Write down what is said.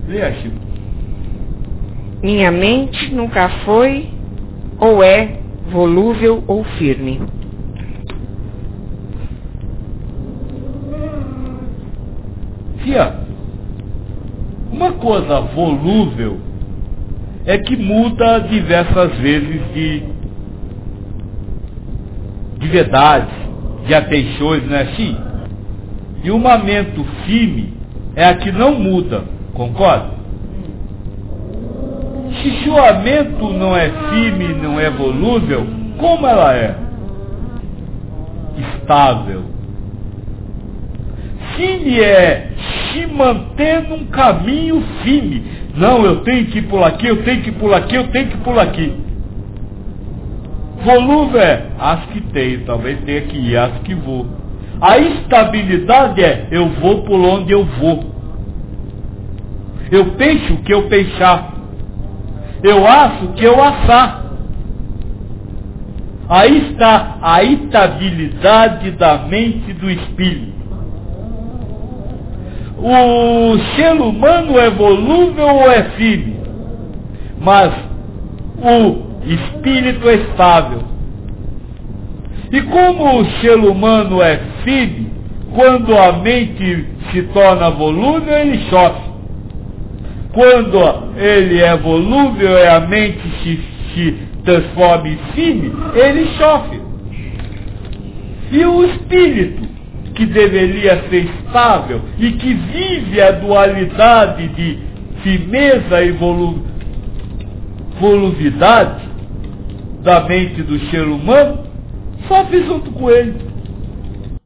Leia, Chico. Minha mente nunca foi ou é volúvel ou firme. Fia, uma coisa volúvel é que muda diversas vezes de verdade, de ateixões, não é assim? E uma mente firme é a que não muda, concorda? Se sua mente não é firme, não é volúvel, como ela é? Estável. Firme é se manter num caminho firme. Não, eu tenho que ir por aqui, eu tenho que ir por aqui, eu tenho que ir por aqui. Volúvel é, acho que tenho, talvez tenha que ir, acho que vou. A estabilidade é, eu vou por onde eu vou. Eu penso o que eu pensar. Eu acho o que eu assar. Aí está a estabilidade da mente do espírito. O ser humano é volúvel ou é firme? Mas o espírito é estável. E como o ser humano é firme, quando a mente se torna volúvel, ele sofre. Quando ele é volúvel e a mente se transforma em firme, ele sofre. E o espírito, que deveria ser estável e que vive a dualidade de firmeza e volubilidade da mente do ser humano, sofre junto com ele.